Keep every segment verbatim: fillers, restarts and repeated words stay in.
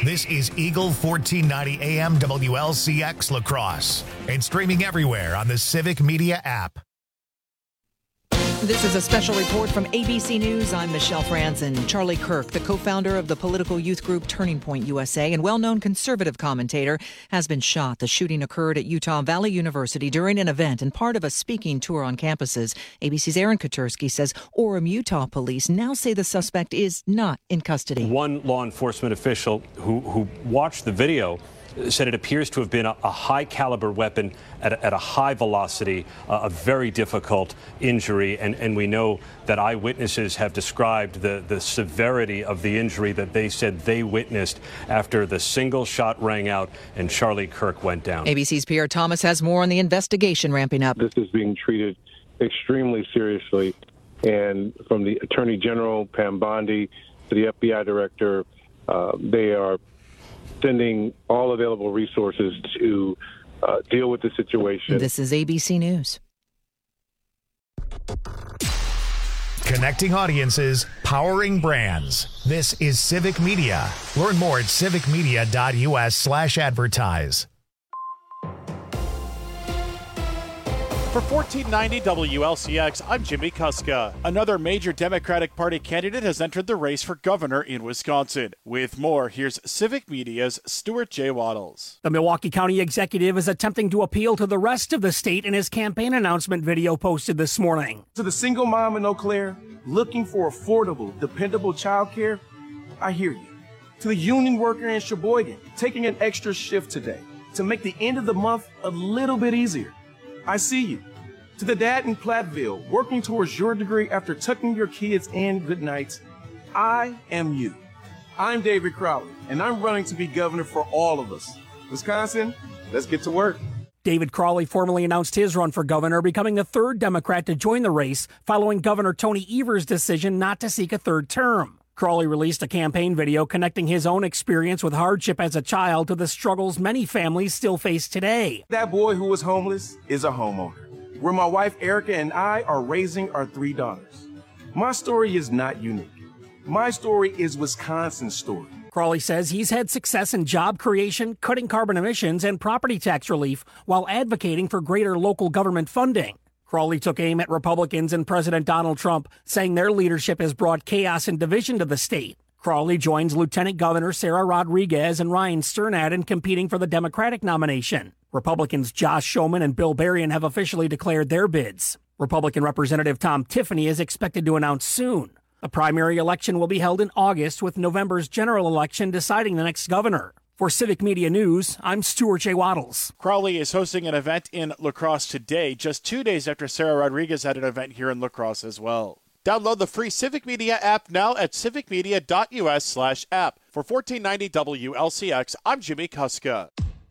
This is Eagle fourteen ninety A M W L C X La Crosse and streaming everywhere on the Civic Media app. This is a special report from A B C News. I'm Michelle Franzen. Charlie Kirk, the co-founder of the political youth group Turning Point U S A and well-known conservative commentator, has been shot. The shooting occurred at Utah Valley University during an event and part of a speaking tour on campuses. A B C's Aaron Katersky says Orem, Utah police now say the suspect is not in custody. One law enforcement official who, who watched the video said it appears to have been a, a high-caliber weapon at a, at a high velocity, uh, a very difficult injury. And, and we know that eyewitnesses have described the, the severity of the injury that they said they witnessed after the single shot rang out and Charlie Kirk went down. A B C's Pierre Thomas has more on the investigation ramping up. This is being treated extremely seriously. And from the Attorney General, Pam Bondi, to the F B I Director, uh, they are sending all available resources to uh, deal with the situation. This is A B C News. Connecting audiences, powering brands. This is Civic Media. Learn more at civicmedia.us slash advertise. For fourteen ninety W L C X, I'm Jimmy Kuska. Another major Democratic Party candidate has entered the race for governor in Wisconsin. With more, here's Civic Media's Stuart J. Waddles. The Milwaukee County executive is attempting to appeal to the rest of the state in his campaign announcement video posted this morning. To the single mom in Eau Claire looking for affordable, dependable childcare, I hear you. To the union worker in Sheboygan taking an extra shift today to make the end of the month a little bit easier, I see you. To the dad in Platteville working towards your degree after tucking your kids in good nights, I am you. I'm David Crowley, and I'm running to be governor for all of us. Wisconsin, let's get to work. David Crowley formally announced his run for governor, becoming the third Democrat to join the race following Governor Tony Evers' decision not to seek a third term. Crowley released a campaign video connecting his own experience with hardship as a child to the struggles many families still face today. That boy who was homeless is a homeowner, where my wife Erica and I are raising our three daughters. My story is not unique. My story is Wisconsin's story. Crowley says he's had success in job creation, cutting carbon emissions, and property tax relief while advocating for greater local government funding. Crowley took aim at Republicans and President Donald Trump, saying their leadership has brought chaos and division to the state. Crowley joins Lieutenant Governor Sarah Rodriguez and Ryan Sternad in competing for the Democratic nomination. Republicans Josh Schoeman and Bill Berrien have officially declared their bids. Republican Representative Tom Tiffany is expected to announce soon. The primary election will be held in August, with November's general election deciding the next governor. For Civic Media News, I'm Stuart J. Waddles. Crowley is hosting an event in La Crosse today, just two days after Sarah Rodriguez had an event here in La Crosse as well. Download the free Civic Media app now at civicmedia.us slash app. For fourteen ninety W L C X, I'm Jimmy Kuska.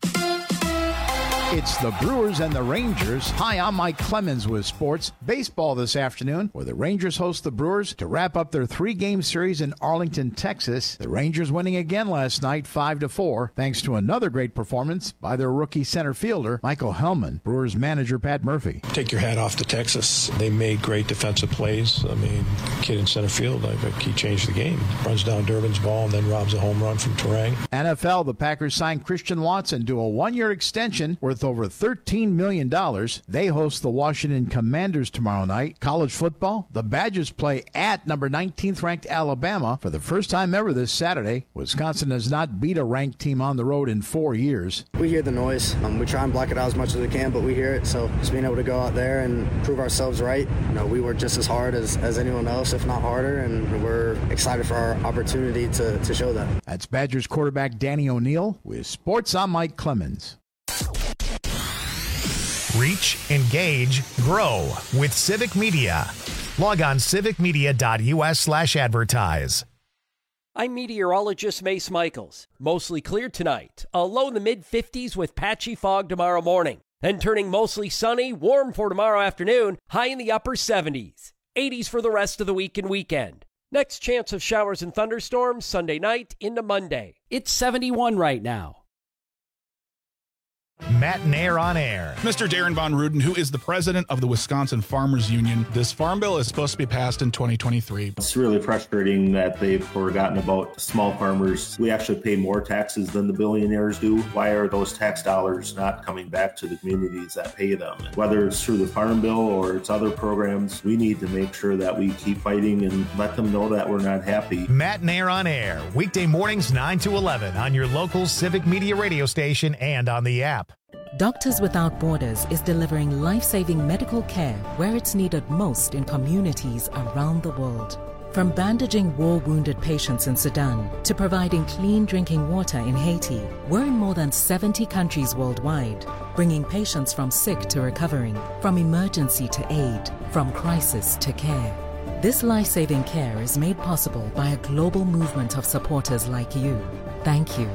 It's the Brewers and the Rangers. Hi, I'm Mike Clemens with sports. Baseball this afternoon, where the Rangers host the Brewers to wrap up their three-game series in Arlington, Texas. The Rangers winning again last night, five to four, thanks to another great performance by their rookie center fielder, Michael Hellman. Brewers manager Pat Murphy. Take your hat off to Texas. They made great defensive plays. I mean, kid in center field, I think he changed the game. Runs down Durbin's ball and then robs a home run from Terang. N F L, the Packers signed Christian Watson to a one-year extension worth over thirteen million dollars. They host the Washington Commanders tomorrow night. College football, the Badgers play at number nineteenth ranked Alabama for the first time ever this Saturday. Wisconsin has not beat a ranked team on the road in four years. We hear the noise. Um, we try and block it out as much as we can, but we hear it. So just being able to go out there and prove ourselves right. You know, we work just as hard as, as anyone else, if not harder, and we're excited for our opportunity to, to show that. That's Badgers quarterback Danny O'Neill. With sports, I'm Mike Clemens. Reach, engage, grow with Civic Media. Log on civicmedia.us slash advertise. I'm meteorologist Mace Michaels. Mostly clear tonight. A low in the mid fifties with patchy fog tomorrow morning. Then turning mostly sunny, warm for tomorrow afternoon, high in the upper seventies. eighties for the rest of the week and weekend. Next chance of showers and thunderstorms Sunday night into Monday. It's seventy-one right now. Matt Nair on air. Mister Darren Von Ruden, who is the president of the Wisconsin Farmers Union. This farm bill is supposed to be passed in twenty twenty-three. It's really frustrating that they've forgotten about small farmers. We actually pay more taxes than the billionaires do. Why are those tax dollars not coming back to the communities that pay them? Whether it's through the farm bill or it's other programs, we need to make sure that we keep fighting and let them know that we're not happy. Matt Nair on air, weekday mornings nine to eleven on your local Civic Media radio station and on the app. Doctors Without Borders is delivering life-saving medical care where it's needed most in communities around the world. From bandaging war-wounded patients in Sudan to providing clean drinking water in Haiti, we're in more than seventy countries worldwide, bringing patients from sick to recovering, from emergency to aid, from crisis to care. This life-saving care is made possible by a global movement of supporters like you. Thank you.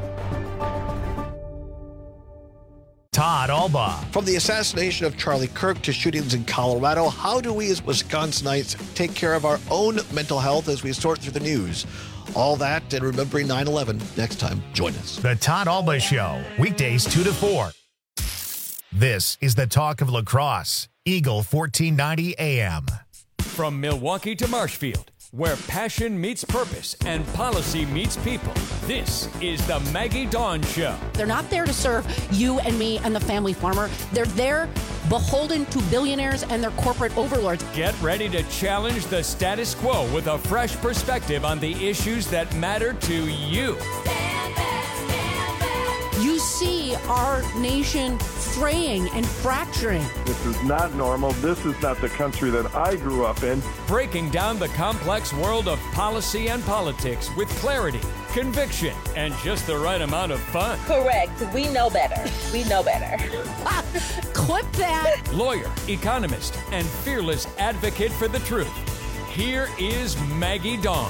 Todd Alba. From the assassination of Charlie Kirk to shootings in Colorado, how do we as Wisconsinites take care of our own mental health as we sort through the news? All that and remembering nine eleven. Next time, join us. The Todd Alba Show, weekdays two to four. This is the talk of lacrosse. Eagle fourteen ninety A M. From Milwaukee to Marshfield, where passion meets purpose and policy meets people. This is the Maggie Dawn Show. They're not there to serve you and me and the family farmer. They're there beholden to billionaires and their corporate overlords. Get ready to challenge the status quo with a fresh perspective on the issues that matter to you. Stand back, stand back. You see our nation fraying and fracturing. This is not normal. This is not the country that I grew up in. Breaking down the complex world of policy and politics with clarity, conviction, and just the right amount of fun. Correct. We know better. We know better. Clip that. Lawyer, economist, and fearless advocate for the truth. Here is Maggie Dawn.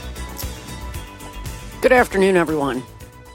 Good afternoon, everyone.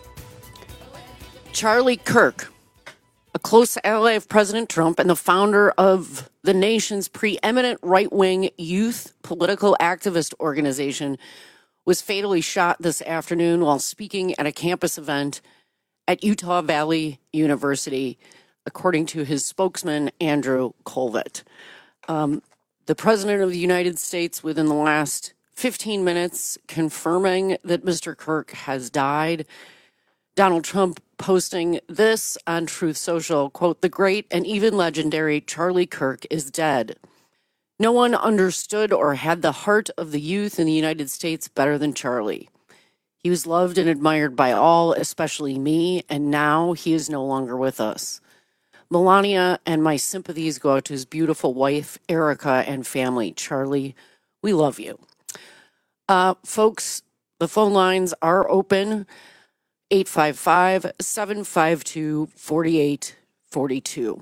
Charlie Kirk, a close ally of President Trump and the founder of the nation's preeminent right-wing youth political activist organization, was fatally shot this afternoon while speaking at a campus event at Utah Valley University, according to his spokesman, Andrew Colvett. Um, the President of the United States, within the last fifteen minutes, confirming that Mister Kirk has died. Donald Trump posting this on Truth Social, quote, "The great and even legendary Charlie Kirk is dead. No one understood or had the heart of the youth in the United States better than Charlie. He was loved and admired by all, especially me, and now he is no longer with us. Melania and my sympathies go out to his beautiful wife, Erica, and family. Charlie, we love you." Uh, folks, the phone lines are open. eight five five, seven five two, four eight four two.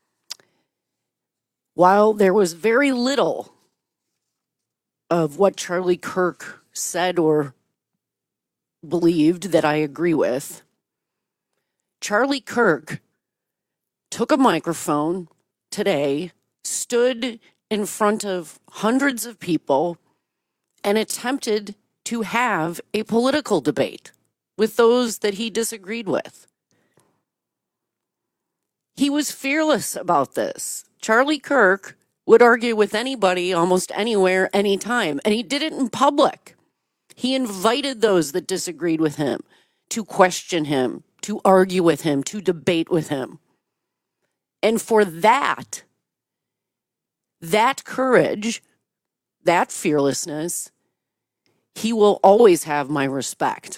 While there was very little of what Charlie Kirk said or believed that I agree with, Charlie Kirk took a microphone today, stood in front of hundreds of people, and attempted to have a political debate with those that he disagreed with. He was fearless about this. Charlie Kirk would argue with anybody, almost anywhere, anytime, and he did it in public. He invited those that disagreed with him to question him, to argue with him, to debate with him. And for that, that courage, that fearlessness, he will always have my respect.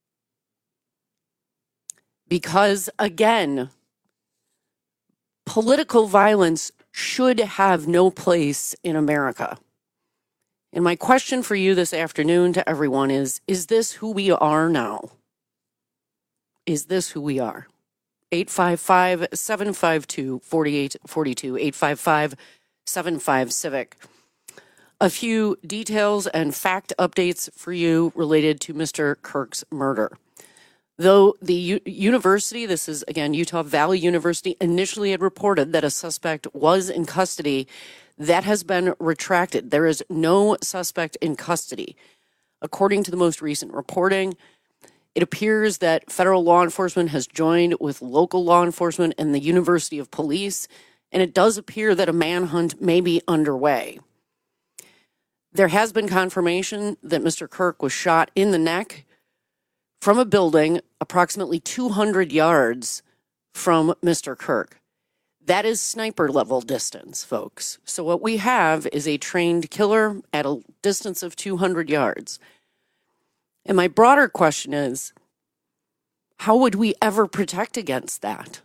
Because, again, political violence should have no place in America. And my question for you this afternoon to everyone is, is this who we are now? Is this who we are? eight five five, seven five two, four eight four two, eight five five, seven five, CIVIC. A few details and fact updates for you related to Mister Kirk's murder. Though the U- university, this is again Utah Valley University, initially had reported that a suspect was in custody, that has been retracted. There is no suspect in custody. According to the most recent reporting, It appears that federal law enforcement has joined with local law enforcement and the University of Police, and it does appear that a manhunt may be underway. There has been confirmation that Mister Kirk was shot in the neck from a building approximately two hundred yards from Mister Kirk. That is sniper level distance, folks. So what we have is a trained killer at a distance of two hundred yards. And my broader question is, how would we ever protect against that?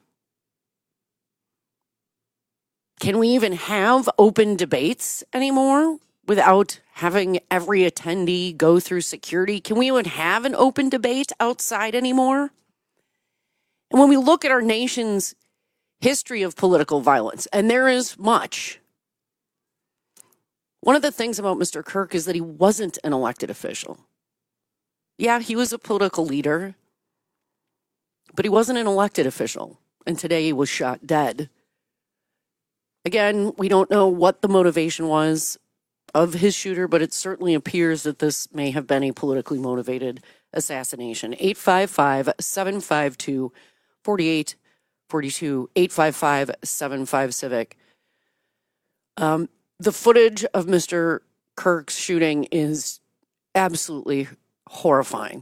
Can we even have open debates anymore without having every attendee go through security? Can we even have an open debate outside anymore? And when we look at our nation's history of political violence, and there is much, one of the things about Mister Kirk is that he wasn't an elected official. Yeah, he was a political leader, but he wasn't an elected official, and today he was shot dead. Again, we don't know what the motivation was of his shooter, but it certainly appears that this may have been a politically motivated assassination. eight five five, seven five two, four eight four two, eight five five, seven five, Civic. Um, the footage of Mister Kirk's shooting is absolutely horrifying.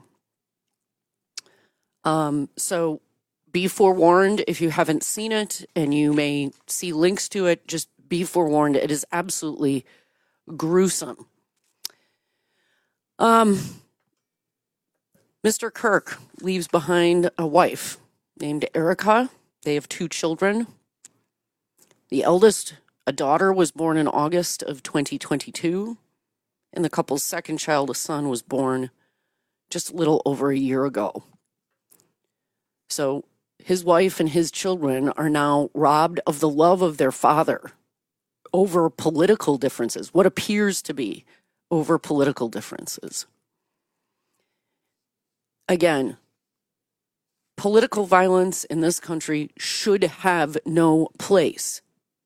Um, so be forewarned if you haven't seen it, and you may see links to it, just be forewarned. It is absolutely gruesome. Um, Mister Kirk leaves behind a wife named Erica. They have two children. The eldest, a daughter, was born in August of twenty twenty-two, and the couple's second child, a son, was born just a little over a year ago. So his wife and his children are now robbed of the love of their father over political differences, what appears to be over political differences. Again, political violence in this country should have no place.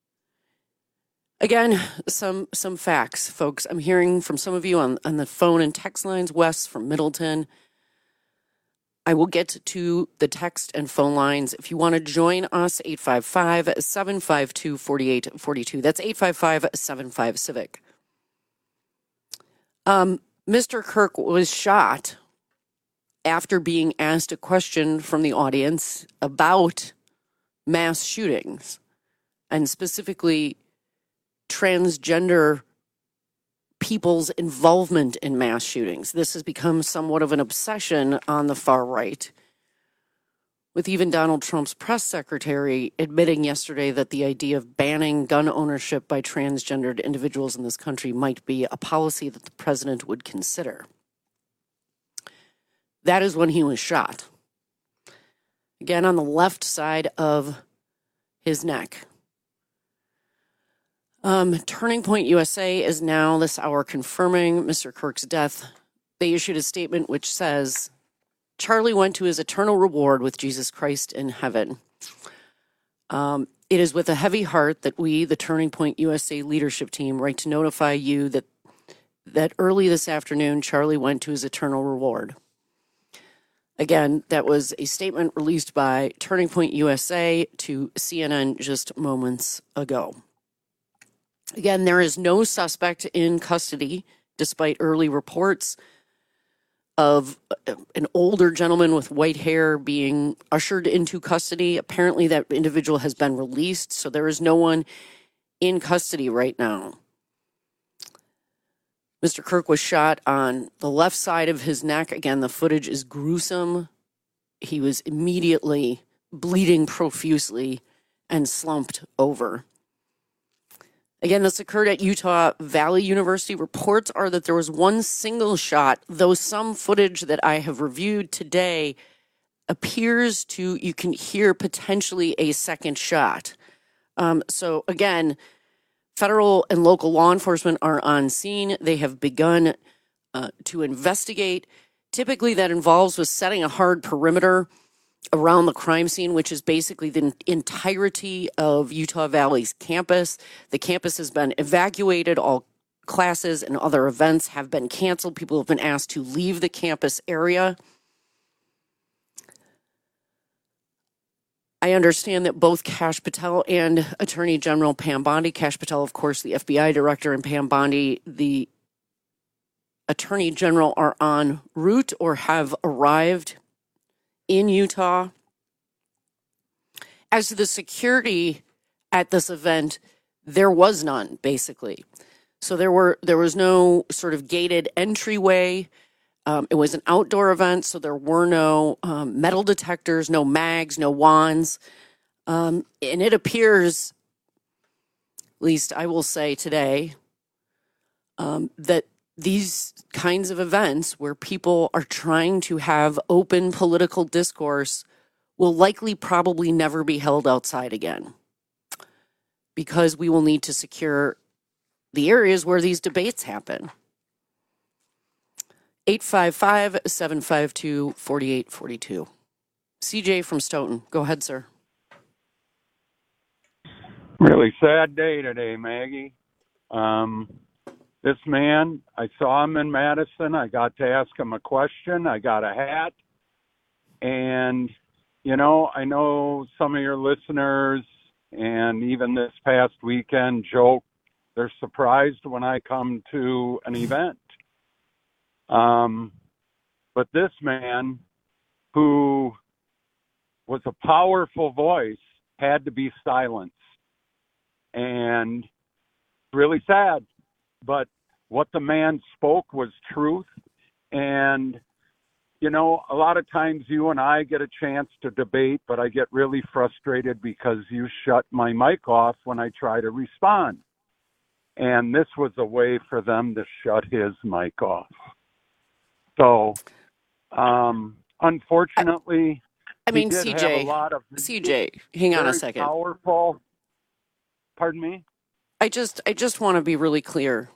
Again, some some facts, folks. I'm hearing from some of you on, on the phone and text lines. Wes from Middleton. I will get to the text and phone lines. If you want to join us, eight five five, seven five two, four eight four two. That's eight five five, seven five, Civic. Um, Mister Kirk was shot after being asked a question from the audience about mass shootings, and specifically transgender people's involvement in mass shootings. This has become somewhat of an obsession on the far right, with even Donald Trump's press secretary admitting yesterday that the idea of banning gun ownership by transgendered individuals in this country might be a policy that the president would consider. That is when he was shot. Again, on the left side of his neck. Um, Turning Point U S A is now this hour confirming Mister Kirk's death. They issued a statement which says, Charlie went to his eternal reward with Jesus Christ in heaven. Um, it is with a heavy heart that we, the Turning Point U S A leadership team, write to notify you that, that early this afternoon, Charlie went to his eternal reward. Again, that was a statement released by Turning Point U S A to C N N just moments ago. Again, there is no suspect in custody, despite early reports of an older gentleman with white hair being ushered into custody. Apparently, that individual has been released, so there is no one in custody right now. Mister Kirk was shot on the left side of his neck. Again, the footage is gruesome. He was immediately bleeding profusely and slumped over. Again, this occurred at Utah Valley University. Reports are that there was one single shot, though some footage that I have reviewed today appears to, you can hear potentially a second shot. Um, so again, federal and local law enforcement are on scene. They have begun uh, to investigate. Typically that involves with setting a hard perimeter around the crime scene, which is basically the entirety of Utah Valley's campus. The campus has been evacuated. All classes and other events have been canceled. People have been asked to leave the campus area. I understand that both Kash Patel and Attorney General Pam Bondi, Kash Patel, of course, the F B I director, and Pam Bondi, the Attorney General, are en route or have arrived in Utah. As to the security at this event, there was none, basically. So there were there was no sort of gated entryway. Um, it was an outdoor event, so there were no um, metal detectors, no mags, no wands. Um, and it appears, at least I will say today, um, that these kinds of events where people are trying to have open political discourse will likely probably never be held outside again, because we will need to secure the areas where these debates happen. eight five five, seven five two, four eight four two. C J from Stoughton. Go ahead, sir. Really sad day today, Maggie. Um, this man, I saw him in Madison. I got to ask him a question. I got a hat. And, you know, I know some of your listeners, and even this past weekend, joke, they're surprised when I come to an event. Um, but this man, who was a powerful voice, had to be silenced. And really sad. But what the man spoke was truth. And, you know, a lot of times you and I get a chance to debate, but I get really frustrated because you shut my mic off when I try to respond. And this was a way for them to shut his mic off. So, um, unfortunately, I mean, he did C have J, a lot of C J, hang on a very second. Powerful. Pardon me? I just, I just want to be really clear.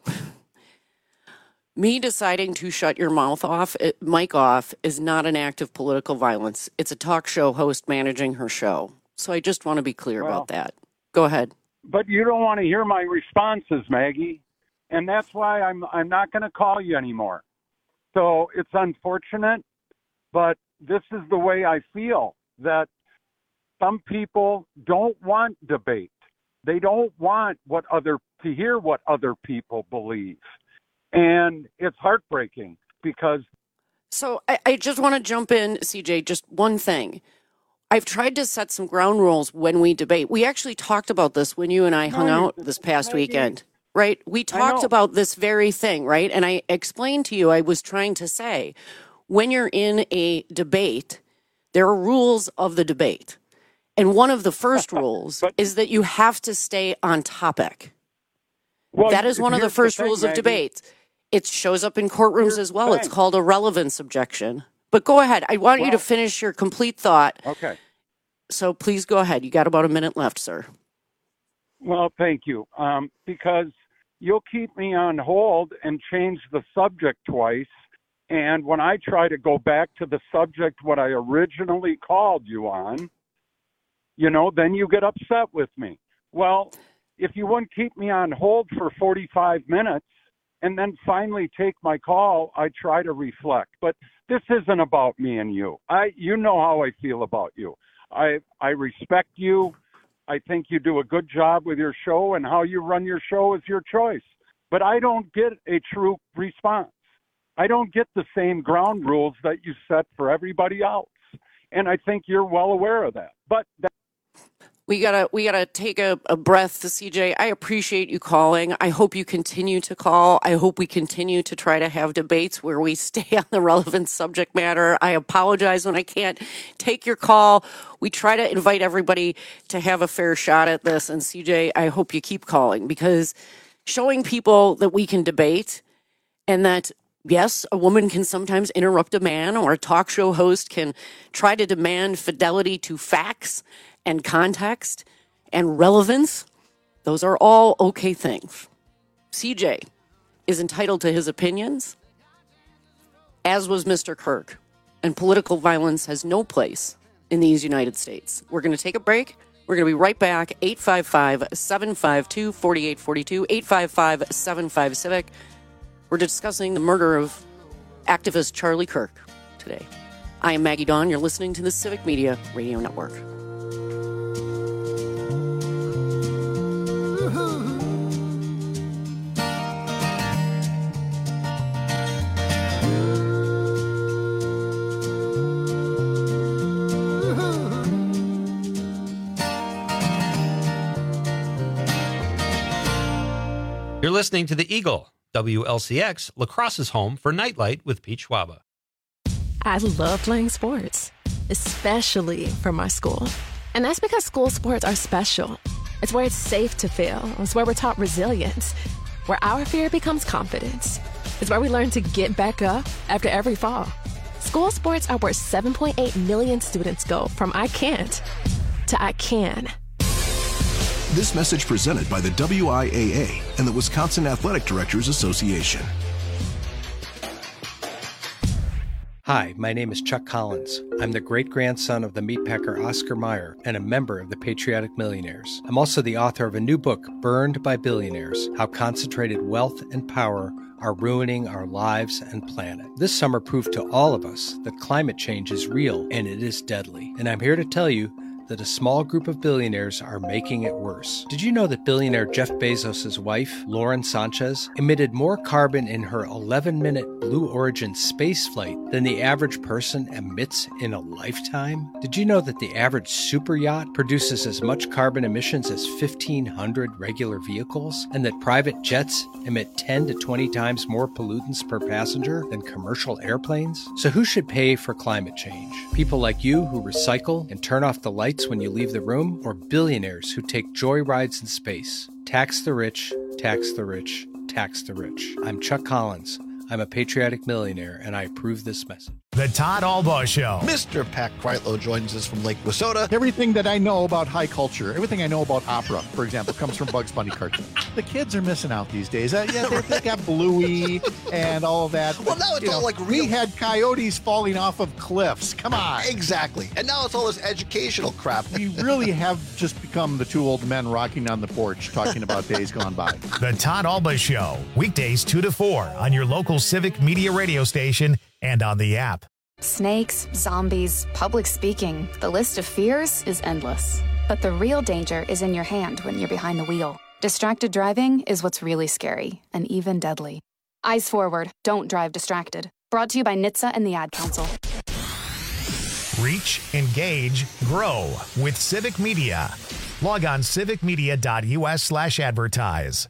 Me deciding to shut your mouth off, it, mic off, is not an act of political violence. It's a talk show host managing her show. So I just want to be clear Well, about that. Go ahead. But you don't want to hear my responses, Maggie, and that's why I'm I'm not going to call you anymore. So it's unfortunate, but this is the way I feel, that some people don't want debate. They don't want what other to hear what other people believe. And it's heartbreaking because So I, I just want to jump in, C J, just one thing. I've tried to set some ground rules when we debate. We actually talked about this when you and I hung No, out this past Maggie, weekend, right? We talked know. about this very thing, right? And I explained to you, I was trying to say, when you're in a debate, there are rules of the debate. And one of the first rules is that you have to stay on topic. Well, that is one of the here's the first thing, rules of Maggie. debate. It shows up in courtrooms Here's as the well. It's thing. called a relevance objection. But go ahead. I want you to Well- finish your complete thought. Okay. So please go ahead. You got about a minute left, sir. Well, thank you. Um, because you'll keep me on hold and change the subject twice. And when I try to go back to the subject, what I originally called you on, you know, then you get upset with me. Well, if you wouldn't keep me on hold for forty-five minutes and then finally take my call, I try to reflect. But this isn't about me and you. I, you know how I feel about you. I, I respect you. I think you do a good job with your show, and how you run your show is your choice. But I don't get a true response. I don't get the same ground rules that you set for everybody else. And I think you're well aware of that. But that We gotta we gotta take a, a breath, C J. I appreciate you calling. I hope you continue to call. I hope we continue to try to have debates where we stay on the relevant subject matter. I apologize when I can't take your call. We try to invite everybody to have a fair shot at this. And C J, I hope you keep calling, because showing people that we can debate and that, yes, a woman can sometimes interrupt a man, or a talk show host can try to demand fidelity to facts and context and relevance. Those are all okay things. C J is entitled to his opinions, as was Mister Kirk. And political violence has no place in these United States. We're going to take a break. We're going to be right back. eight five five, seven five two, four eight four two, eight five five, seven five, CIVIC. We're discussing the murder of activist Charlie Kirk today. I am Maggie Dawn. You're listening to the Civic Media Radio Network. listening to The Eagle, W L C X, La Crosse's home for Nightlight with Pete Schwaba. I love playing sports, especially for my school. And that's because school sports are special. It's where it's safe to fail. It's where we're taught resilience, where our fear becomes confidence. It's where we learn to get back up after every fall. School sports are where seven point eight million students go from I can't to I can. This message presented by the W I A A and the Wisconsin Athletic Directors Association. Hi, my name is Chuck Collins. I'm the great-grandson of the meatpacker Oscar Mayer and a member of the Patriotic Millionaires. I'm also the author of a new book, Burned by Billionaires: How Concentrated Wealth and Power are ruining our lives and planet. This summer proved to all of us that climate change is real and it is deadly. And I'm here to tell you that a small group of billionaires are making it worse. Did you know that billionaire Jeff Bezos' wife, Lauren Sanchez, emitted more carbon in her eleven-minute Blue Origin space flight than the average person emits in a lifetime? Did you know that the average super yacht produces as much carbon emissions as fifteen hundred regular vehicles, and that private jets emit ten to twenty times more pollutants per passenger than commercial airplanes? So who should pay for climate change? People like you who recycle and turn off the lights when you leave the room, or billionaires who take joy rides in space? Tax the rich, tax the rich, tax the rich. I'm Chuck Collins. I'm a patriotic millionaire, and I approve this message. The Todd Albaugh Show. Mister Pat Kreitlow joins us from Lake Wissota. Everything that I know about high culture, everything I know about opera, for example, comes from Bugs Bunny cartoons. The kids are missing out these days. Uh, yeah, they, they got Bluey and all of that. Well, now it's all know, like real. We had coyotes falling off of cliffs. Come on. Exactly. And now it's all this educational crap. We really have just become the two old men rocking on the porch talking about days gone by. The Todd Albaugh Show, weekdays two to four on your local Civic Media radio station and on the app. Snakes, zombies, public speaking. The list of fears is endless. But the real danger is in your hand when you're behind the wheel. Distracted driving is what's really scary and even deadly. Eyes forward. Don't drive distracted. Brought to you by N H T S A and the Ad Council. Reach, engage, grow with Civic Media. Log on civicmedia.us slash advertise.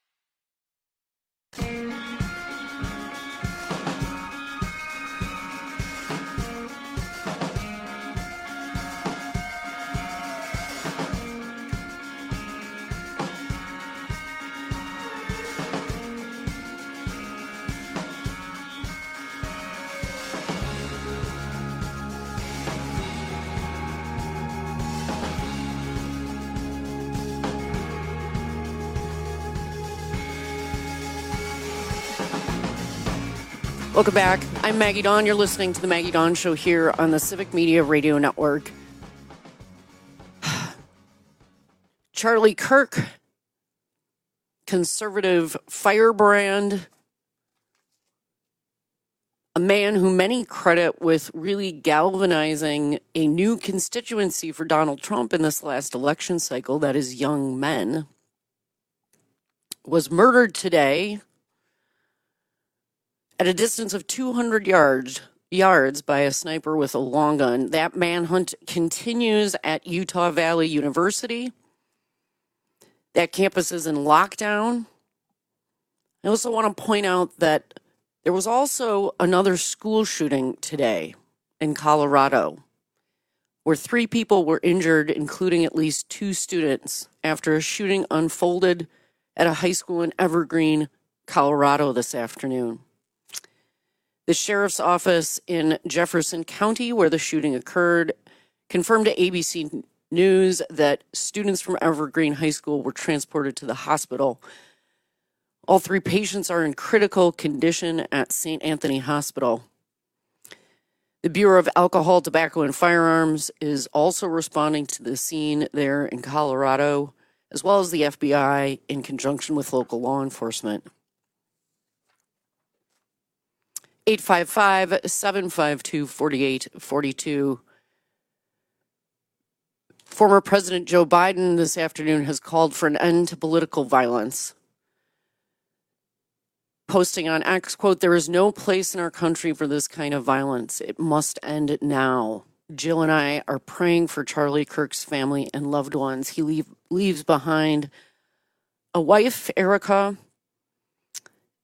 Welcome back. I'm Maggie Dawn. You're listening to the Maggie Dawn Show here on the Civic Media Radio Network. Charlie Kirk, conservative firebrand, a man who many credit with really galvanizing a new constituency for Donald Trump in this last election cycle, that is young men, was murdered today at a distance of two hundred yards yards by a sniper with a long gun. That manhunt continues at Utah Valley University. That campus is in lockdown. I also want to point out that there was also another school shooting today in Colorado, where three people were injured, including at least two students, after a shooting unfolded at a high school in Evergreen, Colorado this afternoon. The sheriff's office in Jefferson County, where the shooting occurred, confirmed to A B C News that students from Evergreen High School were transported to the hospital. All three patients are in critical condition at Saint Anthony Hospital. The Bureau of Alcohol, Tobacco, and Firearms is also responding to the scene there in Colorado, as well as the F B I in conjunction with local law enforcement. eight five five, seven five two, four eight four two. Former President Joe Biden this afternoon has called for an end to political violence. Posting on X, quote, "There is no place in our country for this kind of violence. It must end now. Jill and I are praying for Charlie Kirk's family and loved ones. He leave, leaves behind a wife, Erica,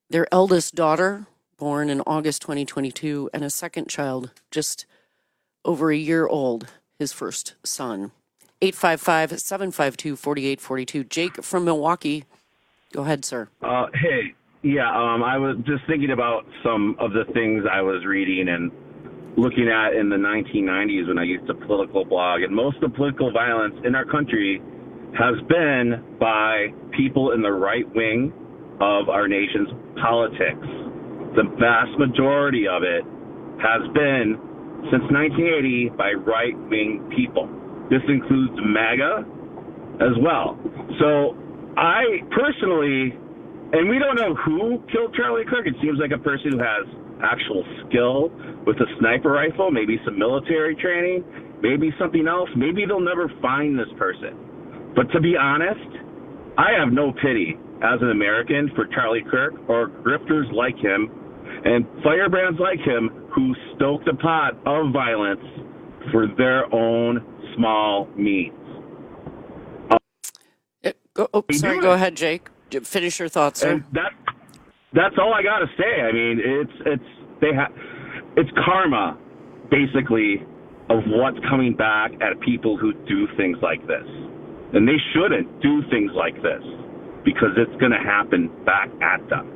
their eldest daughter, born in August twenty twenty-two, and a second child, just over a year old, his first son. eight five five, seven five two, four eight four two. Jake from Milwaukee. Go ahead, sir. Uh, hey, yeah, um, I was just thinking about some of the things I was reading and looking at in the nineteen nineties when I used to political blog. And most of the political violence in our country has been by people in the right wing of our nation's politics. The vast majority of it has been, since nineteen eighty, by right-wing people. This includes MAGA as well. So I personally, and we don't know who killed Charlie Kirk. It seems like a person who has actual skill with a sniper rifle, maybe some military training, maybe something else. Maybe they'll never find this person. But to be honest, I have no pity as an American for Charlie Kirk or grifters like him and firebrands like him who stoke the pot of violence for their own small means. Um, Go, oh, sorry, go ahead, Jake. Finish your thoughts, sir. And that, that's all I got to say. I mean, it's it's they ha- it's karma, basically, of what's coming back at people who do things like this. And they shouldn't do things like this because it's going to happen back at them.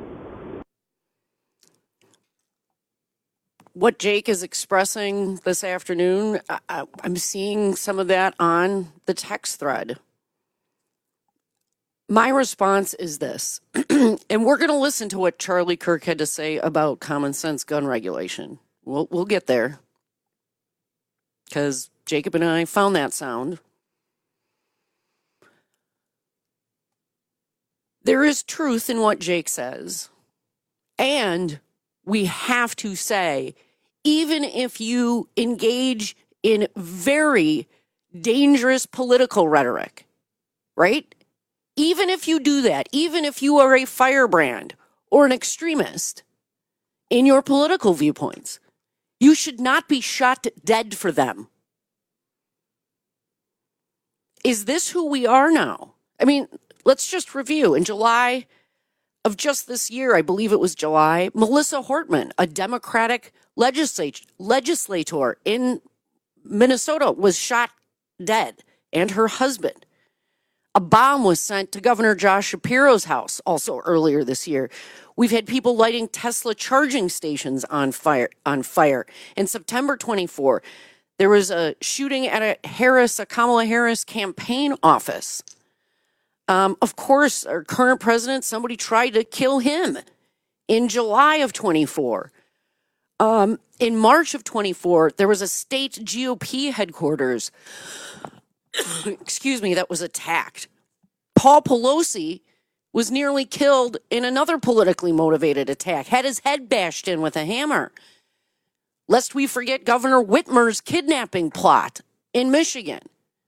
What Jake is expressing this afternoon, I, I'm seeing some of that on the text thread. My response is this, and we're going to listen to what Charlie Kirk had to say about common sense gun regulation. We'll, we'll get there because Jacob and I found that sound. There is truth in what Jake says, and we have to say, even if you engage in very dangerous political rhetoric, right? Even if you do that, even if you are a firebrand or an extremist in your political viewpoints, you should not be shot dead for them. Is this who we are now? I mean, let's just review. In July of just this year, I believe it was July, Melissa Hortman, a Democratic legislat- legislator in Minnesota, was shot dead, and her husband. A bomb was sent to Governor Josh Shapiro's house also earlier this year. We've had people lighting Tesla charging stations on fire. On fire. In September twenty-fourth, there was a shooting at a Harris, a Kamala Harris campaign office. Um, of course, our current president, somebody tried to kill him in July of twenty-four. Um, in March of twenty-four, there was a state G O P headquarters, excuse me, that was attacked. Paul Pelosi was nearly killed in another politically motivated attack, had his head bashed in with a hammer. Lest we forget Governor Whitmer's kidnapping plot in Michigan.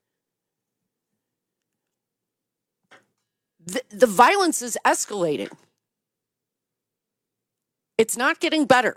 The, the violence is escalating. It's not getting better.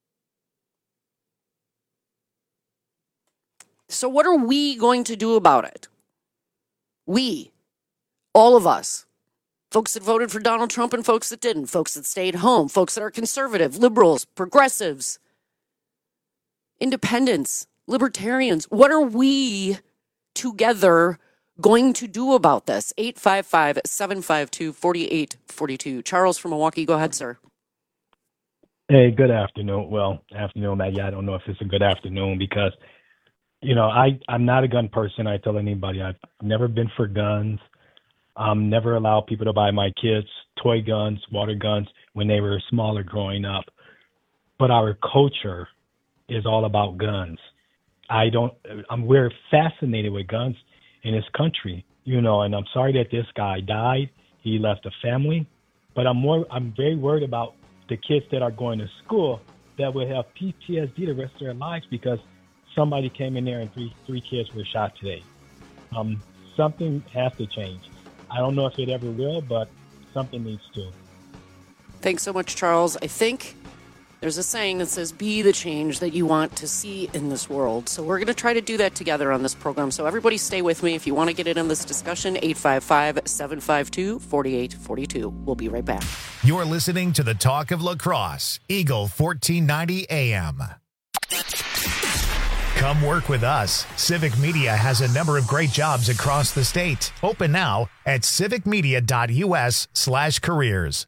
So what are we going to do about it? We, all of us, folks that voted for Donald Trump and folks that didn't, folks that stayed home, folks that are conservative, liberals, progressives, independents, libertarians. What are we together going to do about this? eight five five, seven five two, four eight four two. Charles from Milwaukee, go ahead, sir. Hey, good afternoon. Well, afternoon, Maggie. I don't know if it's a good afternoon because, you know, I, I'm not a gun person. I tell anybody I've never been for guns. Um, never allowed people to buy my kids toy guns, water guns when they were smaller growing up. But our culture is all about guns. I don't, I'm, we're fascinated with guns in this country, you know, and I'm sorry that this guy died. He left a family, but I'm more, I'm very worried about the kids that are going to school that will have P T S D the rest of their lives because somebody came in there and three three kids were shot today. Um, something has to change. I don't know if it ever will, but something needs to. Thanks so much, Charles. I think There's a saying that says, be the change that you want to see in this world. So we're going to try to do that together on this program. So everybody stay with me. If you want to get in on this discussion, eight five five, seven five two, four eight four two. We'll be right back. You're listening to the Talk of Lacrosse, Eagle fourteen ninety A M. Come work with us. Civic Media has a number of great jobs across the state. Open now at civicmedia.us slash careers.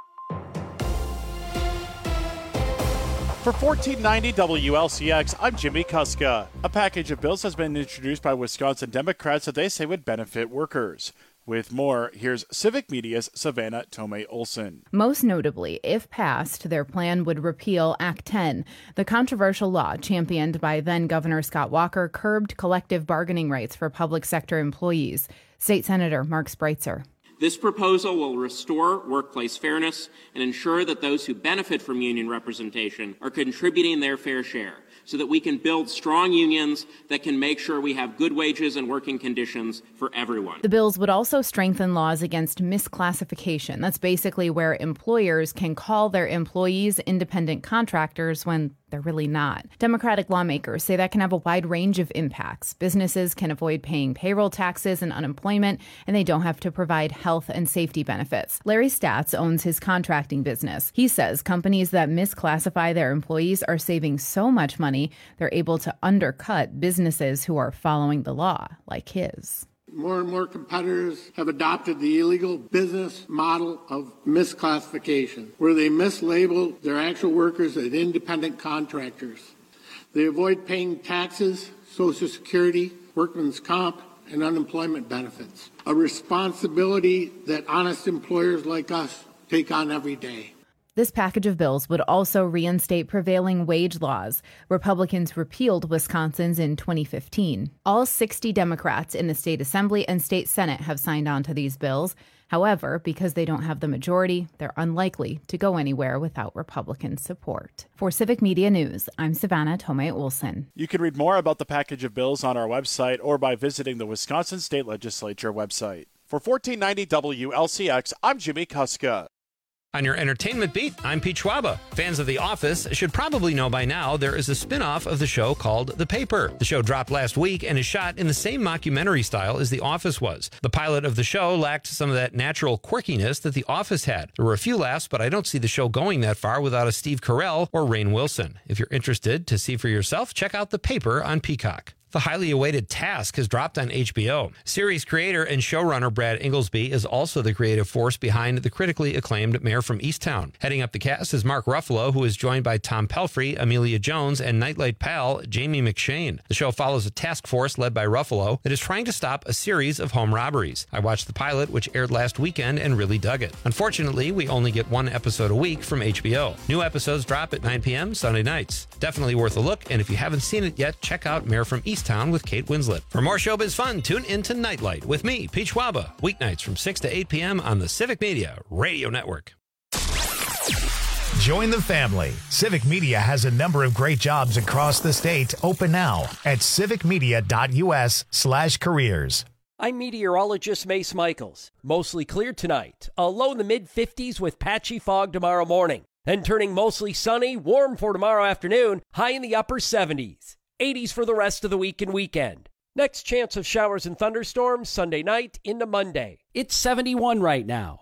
For fourteen ninety W L C X, I'm Jimmy Kuska. A package of bills has been introduced by Wisconsin Democrats that they say would benefit workers. With more, here's Civic Media's Savannah Tomei-Olson. Most notably, if passed, their plan would repeal Act ten. The controversial law, championed by then-Governor Scott Walker, curbed collective bargaining rights for public sector employees. State Senator Mark Spreitzer. This proposal will restore workplace fairness and ensure that those who benefit from union representation are contributing their fair share, so that we can build strong unions that can make sure we have good wages and working conditions for everyone. The bills would also strengthen laws against misclassification. That's basically where employers can call their employees independent contractors when they're really not. Democratic lawmakers say that can have a wide range of impacts. Businesses can avoid paying payroll taxes and unemployment, and they don't have to provide health and safety benefits. Larry Statz owns his contracting business. He says companies that misclassify their employees are saving so much money, they're able to undercut businesses who are following the law, like his. More and more competitors have adopted the illegal business model of misclassification, where they mislabel their actual workers as independent contractors. They avoid paying taxes, Social Security, workman's comp, and unemployment benefits, a responsibility that honest employers like us take on every day. This package of bills would also reinstate prevailing wage laws. Republicans repealed Wisconsin's in twenty fifteen. All sixty Democrats in the state assembly and state senate have signed on to these bills. However, because they don't have the majority, they're unlikely to go anywhere without Republican support. For Civic Media News, I'm Savannah Tomei-Olson. You can read more about the package of bills on our website or by visiting the Wisconsin State Legislature website. For fourteen ninety W L C X, I'm Jimmy Kuska. On your entertainment beat, I'm Pete Schwaba. Fans of The Office should probably know by now there is a spin-off of the show called The Paper. The show dropped last week and is shot in the same mockumentary style as The Office was. The pilot of the show lacked some of that natural quirkiness that The Office had. There were a few laughs, but I don't see the show going that far without a Steve Carell or Rainn Wilson. If you're interested to see for yourself, check out The Paper on Peacock. The highly awaited Task has dropped on H B O. Series creator and showrunner Brad Inglesby is also the creative force behind the critically acclaimed Mayor from Easttown. Heading up the cast is Mark Ruffalo, who is joined by Tom Pelphrey, Amelia Jones, and Nightlight pal Jamie McShane. The show follows a task force led by Ruffalo that is trying to stop a series of home robberies. I watched the pilot, which aired last weekend, and really dug it. Unfortunately, we only get one episode a week from H B O. New episodes drop at nine p.m. Sunday nights. Definitely worth a look, and if you haven't seen it yet, check out Mayor from Easttown with Kate Winslet. For more showbiz fun, tune into Nightlight with me, Pete Schwaba, weeknights from six to eight p.m. on the Civic Media Radio Network. Join the family. Civic Media has a number of great jobs across the state. Open now at civicmedia.us slash careers. I'm meteorologist Mace Michaels. Mostly clear tonight. A low in the mid fifties with patchy fog tomorrow morning. Then turning mostly sunny, warm for tomorrow afternoon, high in the upper seventies. eighties for the rest of the week and weekend. Next chance of showers and thunderstorms Sunday night into Monday. It's seventy-one right now.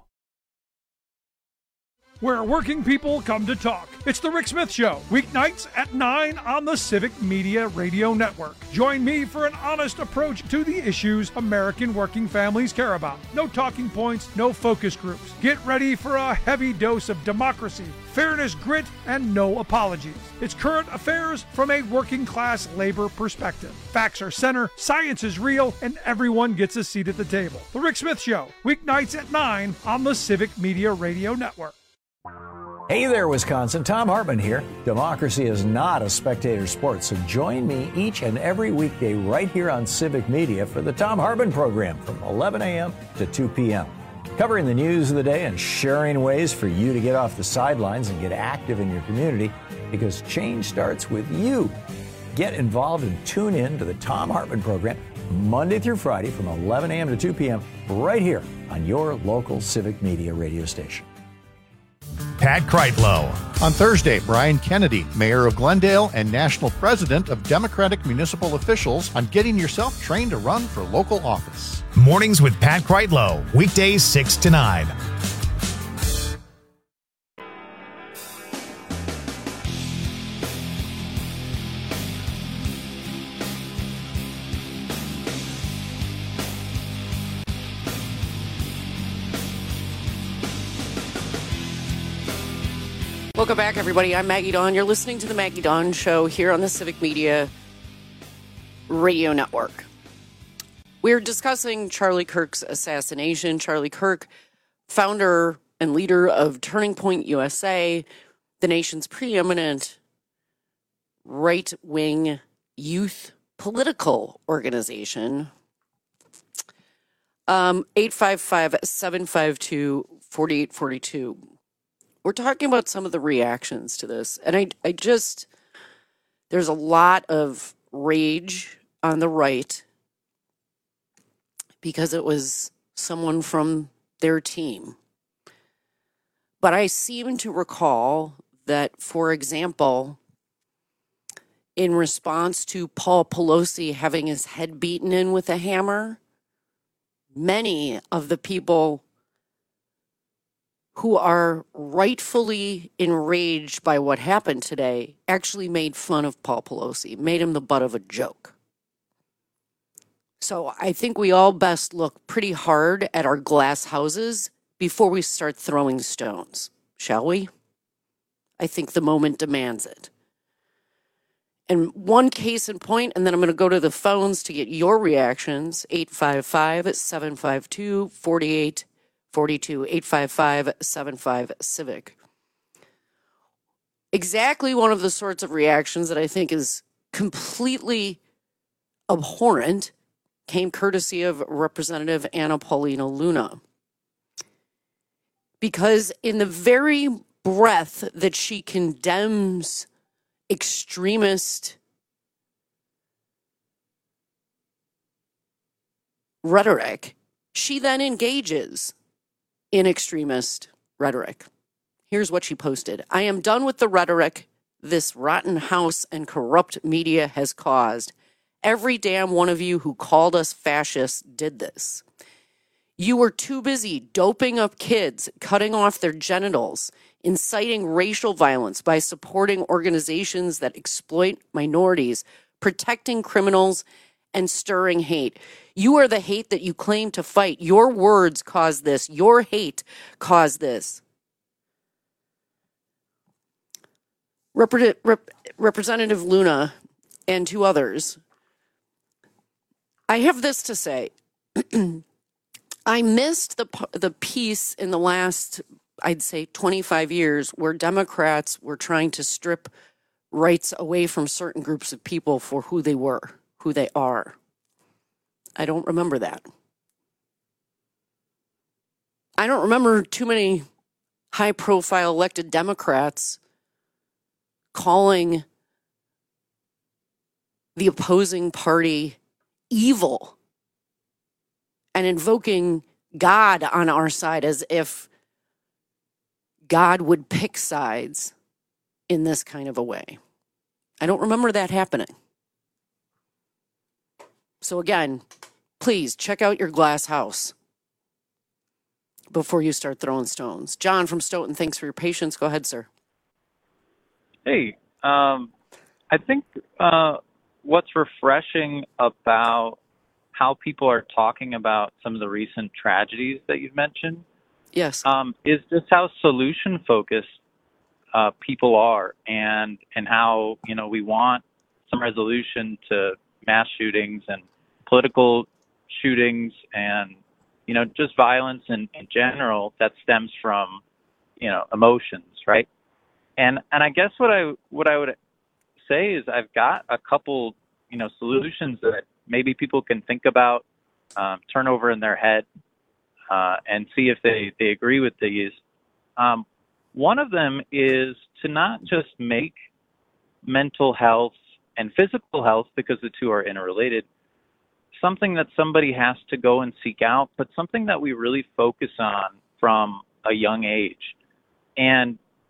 Where working people come to talk. It's the Rick Smith Show, weeknights at nine on the Civic Media Radio Network. Join me for an honest approach to the issues American working families care about. No talking points, no focus groups. Get ready for a heavy dose of democracy, fairness, grit, and no apologies. It's current affairs from a working class labor perspective. Facts are center, science is real, and everyone gets a seat at the table. The Rick Smith Show, weeknights at nine on the Civic Media Radio Network. Hey there, Wisconsin. Tom Hartman here. Democracy is not a spectator sport, so join me each and every weekday right here on Civic Media for the Tom Hartman program from eleven a.m. to two p.m. Covering the news of the day and sharing ways for you to get off the sidelines and get active in your community, because change starts with you. Get involved and tune in to the Tom Hartman program Monday through Friday from eleven a.m. to two p.m. right here on your local Civic Media radio station. Pat Kreitlow, On Thursday, Brian Kennedy, mayor of Glendale and national president of Democratic Municipal Officials, on getting yourself trained to run for local office. Mornings with Pat Kreitlow, weekdays six to nine. Welcome back, everybody. I'm Maggie Dawn. You're listening to the Maggie Dawn Show here on the Civic Media Radio Network. We're discussing Charlie Kirk's assassination. Charlie Kirk, founder and leader of Turning Point U S A, the nation's preeminent right-wing youth political organization. Um, eight five five, seven five two, four eight four two. We're talking about some of the reactions to this. And I, I just, there's a lot of rage on the right because it was someone from their team. But I seem to recall that, for example, in response to Paul Pelosi having his head beaten in with a hammer, many of the people who are rightfully enraged by what happened today actually made fun of Paul Pelosi, made him the butt of a joke. So I think we all best look pretty hard at our glass houses before we start throwing stones, shall we? I think the moment demands it. And one case in point, and then I'm going to go to the phones to get your reactions, eight five five, seven five two, four eight four two, eight five five, seven five, CIVIC. Exactly one of the sorts of reactions that I think is completely abhorrent came courtesy of Representative Anna Paulina Luna. Because in the very breath that she condemns extremist rhetoric, she then engages in extremist rhetoric. Here's what she posted. I am done with the rhetoric this rotten house and corrupt media has caused. Every damn one of you who called us fascists did this. You were too busy doping up kids, cutting off their genitals, inciting racial violence by supporting organizations that exploit minorities, protecting criminals, and stirring hate. You are the hate that you claim to fight. Your words caused this. Your hate caused this. Rep- Rep- Representative Luna and two others, I have this to say. I missed the the piece in the last, I'd say, twenty-five years where Democrats were trying to strip rights away from certain groups of people for who they were, who they are. I don't remember that. I don't remember too many high-profile elected Democrats calling the opposing party evil and invoking God on our side as if God would pick sides in this kind of a way. I don't remember that happening. So again, please check out your glass house before you start throwing stones. John from Stoughton, thanks for your patience. Go ahead, sir. Hey, um, I think uh, what's refreshing about how people are talking about some of the recent tragedies that you've mentioned, yes, um, is just how solution-focused uh, people are, and and how, you know, we want some resolution to mass shootings and political shootings and, you know, just violence in, in general that stems from, you know, emotions, right? And and I guess what I what I would say is I've got a couple, you know, solutions that maybe people can think about, um, turn over in their head, uh, and see if they, they agree with these. Um, one of them is to not just make mental health and physical health, because the two are interrelated, something that somebody has to go and seek out, but something that we really focus on from a young age. And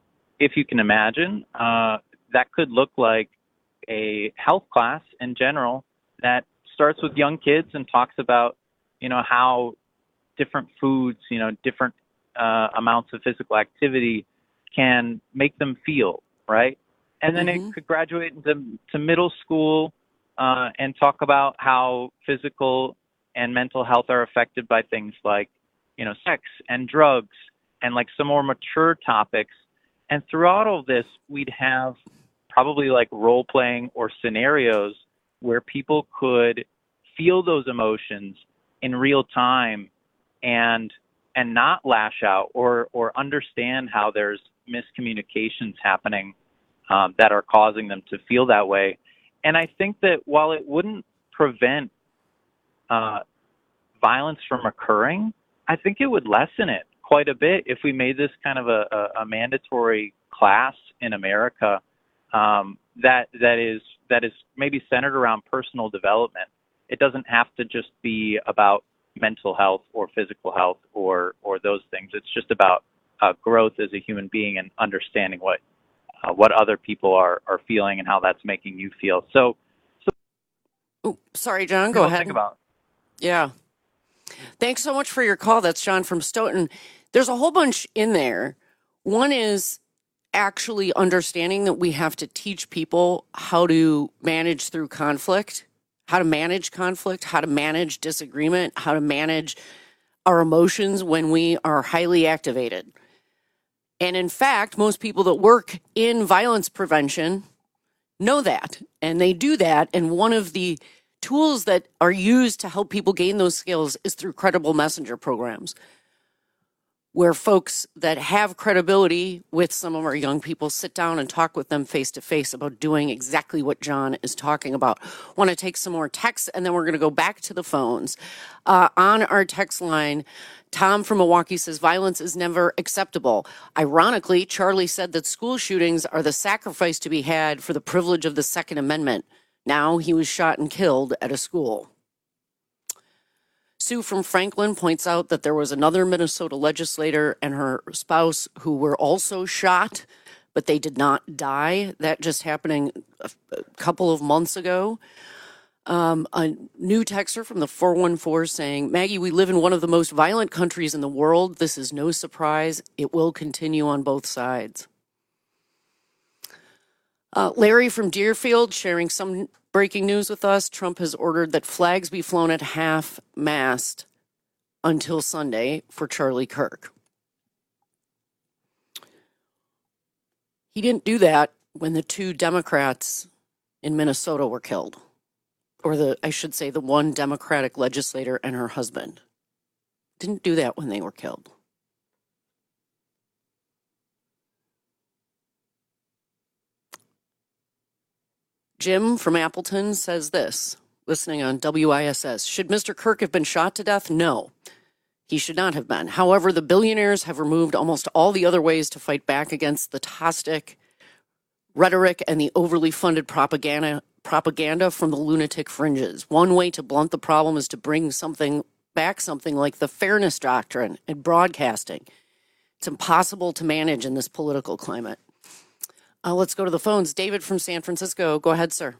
if you can imagine, uh, that could look like a health class in general that starts with young kids and talks about, you know, how different foods, you know, different uh, amounts of physical activity can make them feel, right? And then mm-hmm. it could graduate into to middle school uh, and talk about how physical and mental health are affected by things like, you know, sex and drugs and like some more mature topics. And throughout all this, we'd have probably like role playing or scenarios where people could feel those emotions in real time and and not lash out or or understand how there's miscommunications happening um, that are causing them to feel that way. And I think that while it wouldn't prevent uh, violence from occurring, I think it would lessen it quite a bit if we made this kind of a, a, a mandatory class in America um, that that is that is maybe centered around personal development. It doesn't have to just be about mental health or physical health or or those things. It's just about uh, growth as a human being and understanding what uh, what other people are, are feeling and how that's making you feel. So, so Ooh, sorry, John, go ahead. Think about. Yeah. Thanks so much for your call. That's John from Stoughton. There's a whole bunch in there. One is actually understanding that we have to teach people how to manage through conflict, how to manage conflict, how to manage disagreement, how to manage our emotions when we are highly activated. And in fact, most people that work in violence prevention know that, and they do that. And one of the tools that are used to help people gain those skills is through credible messenger programs, where folks that have credibility with some of our young people sit down and talk with them face to face about doing exactly what John is talking about. Want to take some more texts, and then we're going to go back to the phones. Uh, on our text line, Tom from Milwaukee says violence is never acceptable. Ironically, Charlie said that school shootings are the sacrifice to be had for the privilege of the Second Amendment. Now he was shot and killed at a school. Sue from Franklin points out that there was another Minnesota legislator and her spouse who were also shot, but they did not die. That just happening a, a couple of months ago. Um, a new texter from the four one four saying, Maggie, we live in one of the most violent countries in the world. This is no surprise. It will continue on both sides. Uh, Larry from Deerfield sharing some breaking news with us. Trump has ordered that flags be flown at half-mast until Sunday for Charlie Kirk. He didn't do that when the two Democrats in Minnesota were killed. Or the, I should say, the one Democratic legislator and her husband. Didn't do that when they were killed. Jim from Appleton says this, listening on W I S S. Should Mister Kirk have been shot to death? No, he should not have been. However, the billionaires have removed almost all the other ways to fight back against the tostic rhetoric and the overly funded propaganda propaganda from the lunatic fringes. One way to blunt the problem is to bring something back, something like the fairness doctrine and broadcasting. It's impossible to manage in this political climate. Uh, let's go to the phones. David from San Francisco. Go ahead, sir.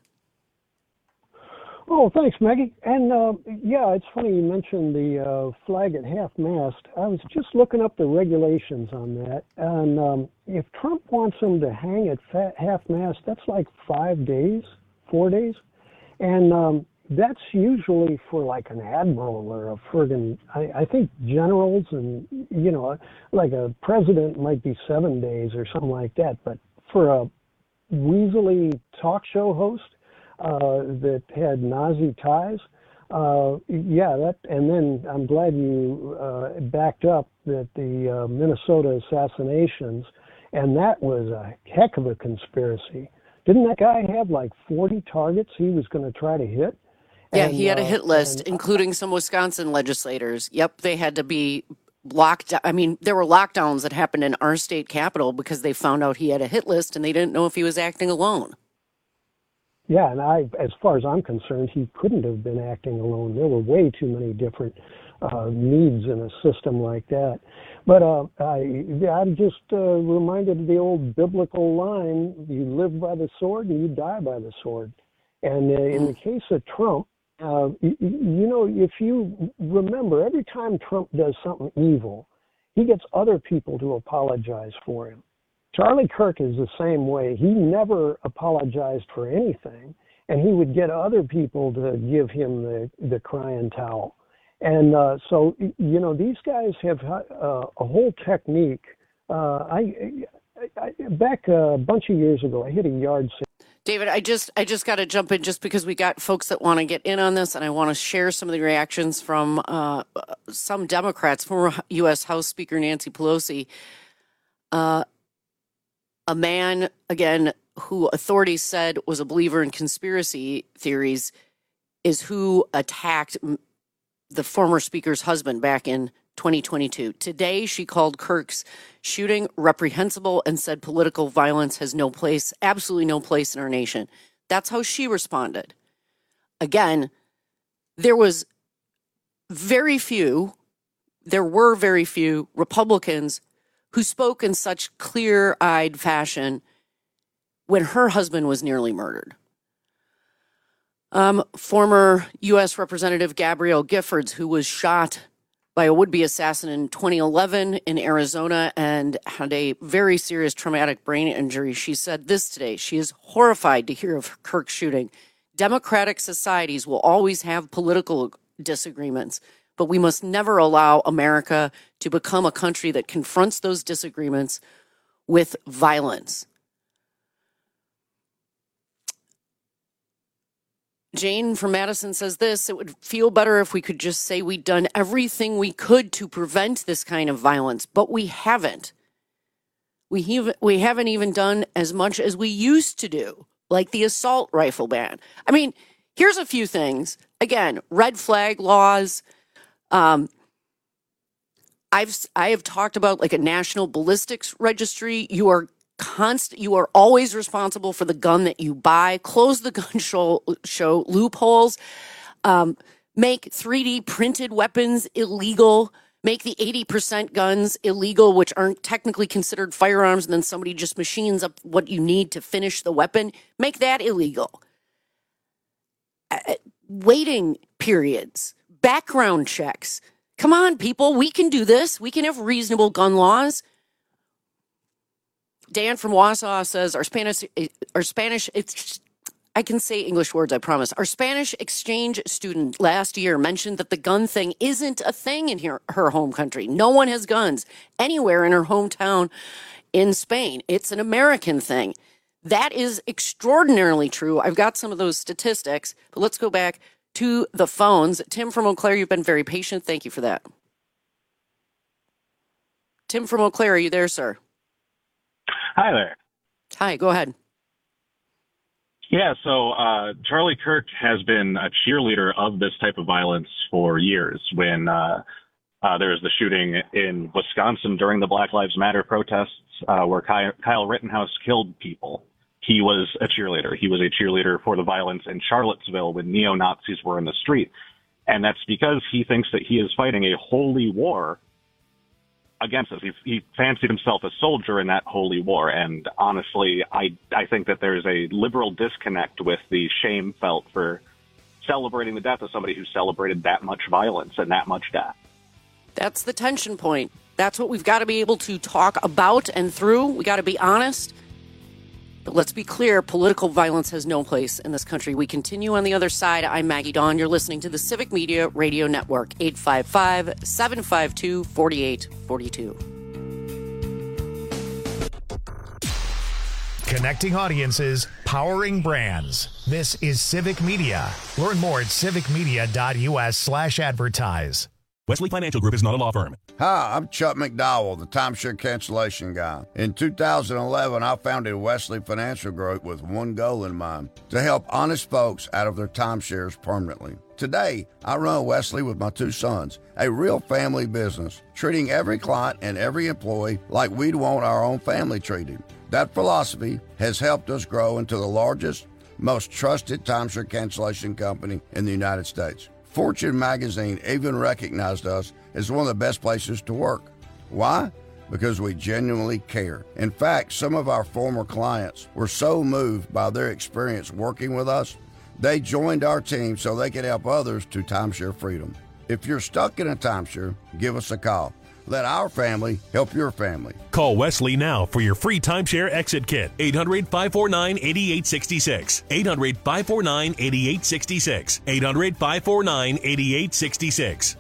Oh, thanks, Maggie. And, uh, yeah, it's funny you mentioned the uh, flag at half-mast. I was just looking up the regulations on that. And um, if Trump wants them to hang at fa- half-mast, that's like five days, four days. And um, that's usually for like an admiral or a friggin', I, I think generals and, you know, like a president might be seven days or something like that. But for a weaselly talk show host uh, that had Nazi ties, uh, yeah, that. And then I'm glad you uh, backed up that the uh, Minnesota assassinations, and that was a heck of a conspiracy. Didn't that guy have like forty targets he was going to try to hit? Yeah, and, he had a hit list, uh, and, including some Wisconsin legislators. Yep, they had to be locked. I mean, there were lockdowns that happened in our state capital because they found out he had a hit list and they didn't know if he was acting alone. yeah, and I, as far as I'm concerned, he couldn't have been acting alone. There were way too many different uh, needs in a system like that. But uh, I, I'm just uh, reminded of the old biblical line, you live by the sword and you die by the sword. And uh, in the case of Trump, uh, you, you know, if you remember, every time Trump does something evil, he gets other people to apologize for him. Charlie Kirk is the same way. He never apologized for anything, and he would get other people to give him the, the crying towel. And uh, so, you know, these guys have uh, a whole technique. Uh, I, I back a bunch of years ago, I hit a yard sale. David, I just I just got to jump in just because we got folks that want to get in on this, and I want to share some of the reactions from uh, some Democrats. Former U S House Speaker Nancy Pelosi, uh, a man, again, who authorities said was a believer in conspiracy theories, is who attacked the former speaker's husband back in twenty twenty-two. Today, she called Kirk's shooting reprehensible and said political violence has no place, absolutely no place in our nation. That's how she responded. Again, there was very few, there were very few Republicans who spoke in such clear-eyed fashion when her husband was nearly murdered. Um, former U S Representative Gabrielle Giffords, who was shot by a would-be assassin in twenty eleven in Arizona and had a very serious traumatic brain injury. She said this today. She is horrified to hear of Kirk's shooting. Democratic societies will always have political disagreements, but we must never allow America to become a country that confronts those disagreements with violence. Jane from Madison says this: it would feel better if we could just say we'd done everything we could to prevent this kind of violence, but we haven't. We, have, we haven't even done as much as we used to do, like the assault rifle ban. I mean, here's a few things. Again, red flag laws. Um, I've I have talked about like a national ballistics registry. You are Constant, you are always responsible for the gun that you buy. Close the gun show, show loopholes. Um, make three D printed weapons illegal. Make the eighty percent guns illegal, which aren't technically considered firearms, and then somebody just machines up what you need to finish the weapon. Make that illegal. Uh, waiting periods, background checks. Come on, people, we can do this. We can have reasonable gun laws. Dan from Wausau says our Spanish, our Spanish, it's, I can say English words, I promise. Our Spanish exchange student last year mentioned that the gun thing isn't a thing in her, her home country. No one has guns anywhere in her hometown in Spain. It's an American thing. That is extraordinarily true. I've got some of those statistics, but let's go back to the phones. Tim from Eau Claire, you've been very patient. Thank you for that. Tim from Eau Claire, are you there, sir? Hi there. Hi, go ahead. Yeah, so uh, Charlie Kirk has been a cheerleader of this type of violence for years. When uh, uh, there was the shooting in Wisconsin during the Black Lives Matter protests uh, where Kyle, Kyle Rittenhouse killed people, he was a cheerleader. He was a cheerleader for the violence in Charlottesville when neo-Nazis were in the street. And that's because he thinks that he is fighting a holy war against us. He, he fancied himself a soldier in that holy war. And honestly, I, I think that there's a liberal disconnect with the shame felt for celebrating the death of somebody who celebrated that much violence and that much death. That's the tension point. That's what we've got to be able to talk about and through. We got to be honest. But let's be clear, political violence has no place in this country. We continue on the other side. I'm Maggie Dawn. You're listening to the Civic Media Radio Network, eight five five, seven five two, four eight four two. Connecting audiences, powering brands. This is Civic Media. Learn more at civicmedia.us slash advertise. Wesley Financial Group is not a law firm. Hi, I'm Chuck McDowell, the timeshare cancellation guy. In two thousand eleven, I founded Wesley Financial Group with one goal in mind, to help honest folks out of their timeshares permanently. Today, I run Wesley with my two sons, a real family business, treating every client and every employee like we'd want our own family treated. That philosophy has helped us grow into the largest, most trusted timeshare cancellation company in the United States. Fortune magazine even recognized us as one of the best places to work. Why? Because we genuinely care. In fact, some of our former clients were so moved by their experience working with us, they joined our team so they could help others to timeshare freedom. If you're stuck in a timeshare, give us a call. Let our family help your family. Call Wesley now for your free timeshare exit kit. eight hundred, five four nine, eight eight six six. eight hundred, five four nine, eight eight six six. eight hundred, five four nine, eight eight six six.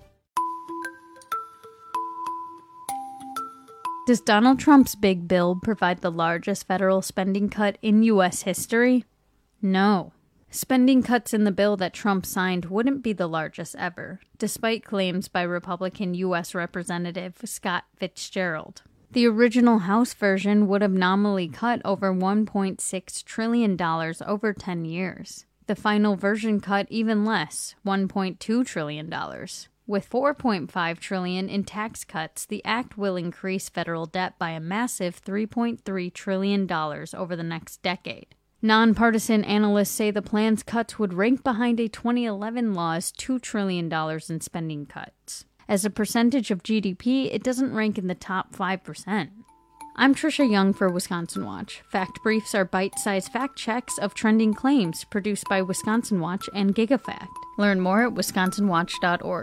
Does Donald Trump's big bill provide the largest federal spending cut in U S history? No. Spending cuts in the bill that Trump signed wouldn't be the largest ever, despite claims by Republican U S Representative Scott Fitzgerald. The original House version would have nominally cut over one point six trillion dollars over ten years. The final version cut even less, one point two trillion dollars. With four point five trillion dollars in tax cuts, the act will increase federal debt by a massive three point three trillion dollars over the next decade. Nonpartisan analysts say the plan's cuts would rank behind a twenty eleven law's two trillion dollars in spending cuts. As a percentage of G D P, it doesn't rank in the top five percent. I'm Trisha Young for Wisconsin Watch. Fact Briefs are bite-sized fact checks of trending claims produced by Wisconsin Watch and GigaFact. Learn more at wisconsin watch dot org.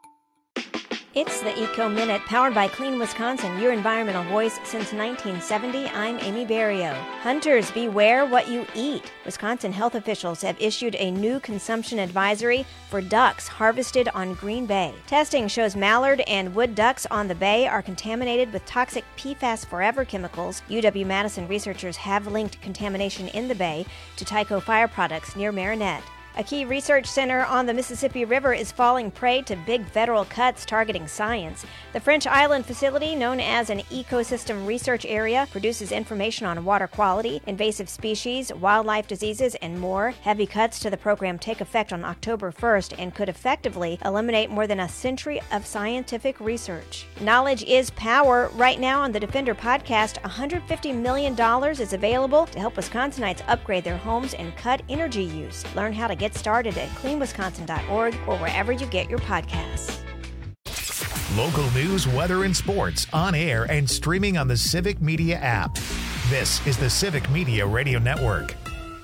It's the Eco Minute, powered by Clean Wisconsin, your environmental voice since nineteen seventy. I'm Amy Barrio. Hunters, beware what you eat. Wisconsin health officials have issued a new consumption advisory for ducks harvested on Green Bay. Testing shows mallard and wood ducks on the bay are contaminated with toxic P FAS Forever chemicals. U W-Madison researchers have linked contamination in the bay to Tyco Fire Products near Marinette. A key research center on the Mississippi River is falling prey to big federal cuts targeting science. The French Island facility, known as an ecosystem research area, produces information on water quality, invasive species, wildlife diseases, and more. Heavy cuts to the program take effect on October first and could effectively eliminate more than a century of scientific research. Knowledge is power. Right now on the Defender podcast, one hundred fifty million dollars is available to help Wisconsinites upgrade their homes and cut energy use. Learn how to get started at clean wisconsin dot org or wherever you get your podcasts. Local news, weather, and sports on air and streaming on the Civic Media app. This is the Civic Media Radio Network.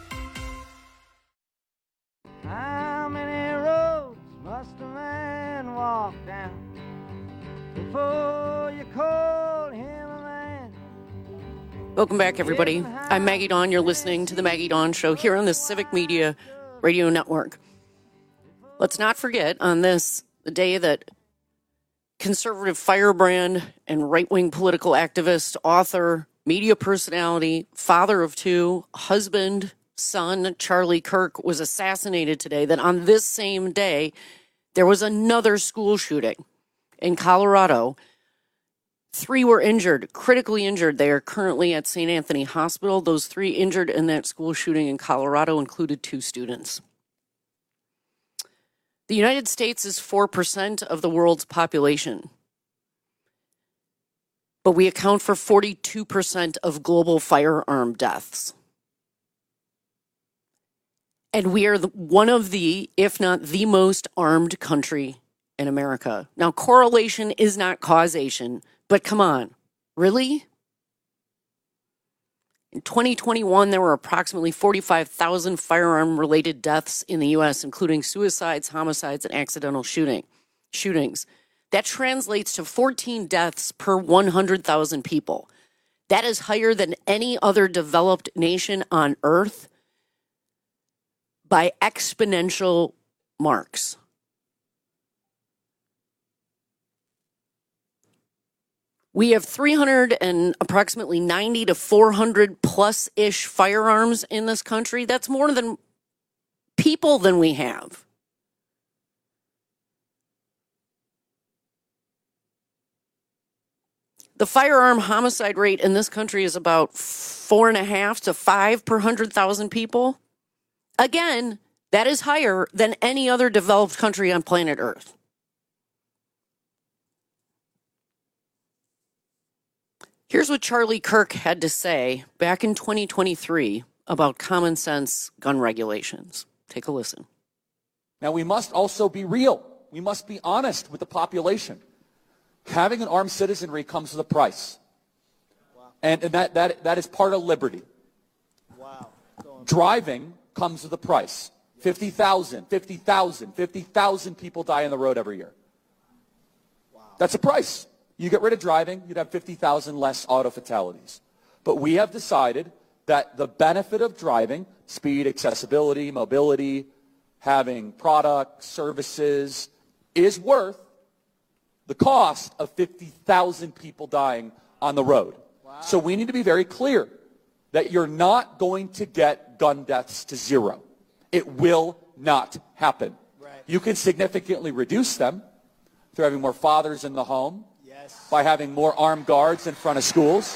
How many roads must a man walk down before you call him a man? Welcome back, everybody. I'm Maggie Dawn. You're listening to The Maggie Dawn Show here on the Civic Media Radio Network. Let's not forget, on this, the day that conservative firebrand and right-wing political activist, author, media personality, father of two, husband, son, Charlie Kirk was assassinated today, that on this same day, there was another school shooting in Colorado. Three were injured, critically injured. They are currently at Saint Anthony Hospital. Those three injured in that school shooting in Colorado included two students. The United States is four percent of the world's population, but we account for forty-two percent of global firearm deaths. And we are the, one of the, if not the most armed country in America. Now, correlation is not causation. But come on, really? In twenty twenty-one, there were approximately forty-five thousand firearm-related deaths in the U S, including suicides, homicides, and accidental shooting shootings. That translates to fourteen deaths per one hundred thousand people. That is higher than any other developed nation on Earth by exponential marks. We have three hundred and approximately ninety to four hundred plus-ish firearms in this country. That's more than people than we have. The firearm homicide rate in this country is about four and a half to five per hundred thousand people. Again, that is higher than any other developed country on planet Earth. Here's what Charlie Kirk had to say back in twenty twenty-three about common sense gun regulations. Take a listen. Now, we must also be real. We must be honest with the population. Having an armed citizenry comes with a price. Wow. And, and that, that, that is part of liberty. Wow. Driving comes with a price. fifty thousand, fifty thousand, fifty thousand people die on the road every year. Wow. That's a price. You get rid of driving, you'd have fifty thousand less auto fatalities. But we have decided that the benefit of driving, speed, accessibility, mobility, having products, services, is worth the cost of fifty thousand people dying on the road. Wow. So we need to be very clear that you're not going to get gun deaths to zero. It will not happen. Right. You can significantly reduce them through having more fathers in the home, yes. by having more armed guards in front of schools.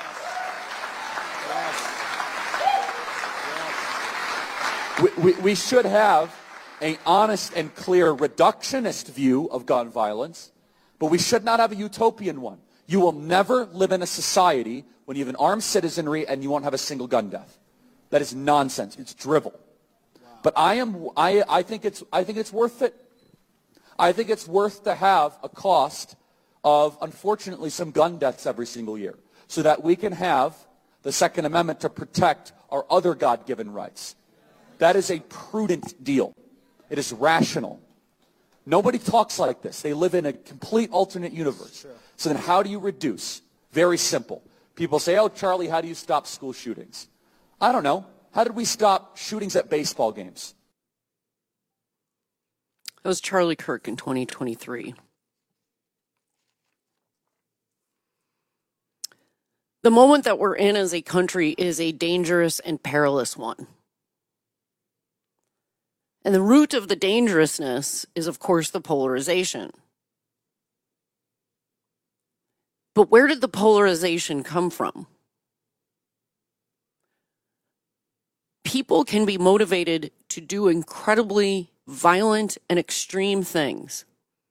We, we, we should have an honest and clear reductionist view of gun violence, but we should not have a utopian one. You will never live in a society when you have an armed citizenry and you won't have a single gun death. That is nonsense. It's drivel. Wow. But I am. I, I think it's. I think it's worth it. I think it's worth to have a cost of, unfortunately, some gun deaths every single year, so that we can have the Second Amendment to protect our other God-given rights. That is a prudent deal. It is rational. Nobody talks like this. They live in a complete alternate universe. Sure. So then how do you reduce? Very simple. People say, oh, Charlie, how do you stop school shootings? I don't know. How did we stop shootings at baseball games? That was Charlie Kirk in twenty twenty-three. The moment that we're in as a country is a dangerous and perilous one. And the root of the dangerousness is, of course, the polarization. But where did the polarization come from? People can be motivated to do incredibly violent and extreme things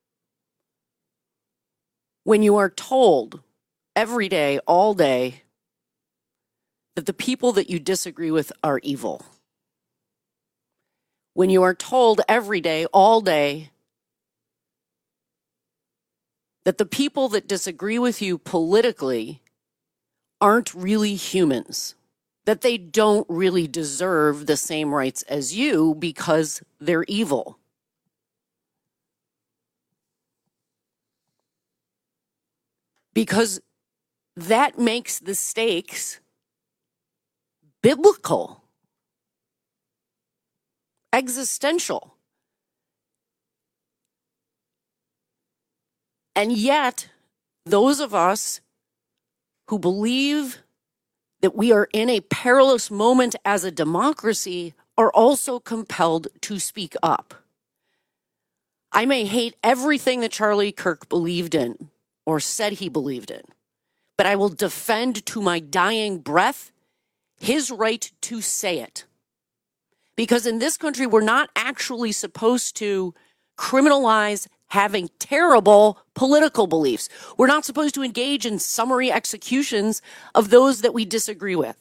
when you are told every day, all day, that the people that you disagree with are evil. When you are told every day, all day, that the people that disagree with you politically aren't really humans, that they don't really deserve the same rights as you because they're evil. Because that makes the stakes biblical. Existential. And yet, those of us who believe that we are in a perilous moment as a democracy are also compelled to speak up. I may hate everything that Charlie Kirk believed in or said he believed in, but I will defend to my dying breath his right to say it. Because in this country, we're not actually supposed to criminalize having terrible political beliefs. We're not supposed to engage in summary executions of those that we disagree with.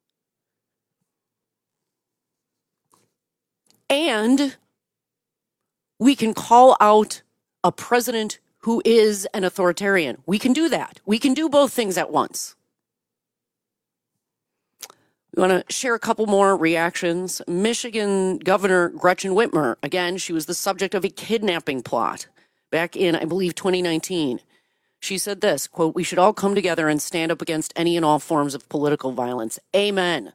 And we can call out a president who is an authoritarian. We can do that. We can do both things at once. We want to share a couple more reactions. Michigan Governor Gretchen Whitmer, again, she was the subject of a kidnapping plot back in, I believe, twenty nineteen. She said this, quote, "We should all come together and stand up against any and all forms of political violence. Amen."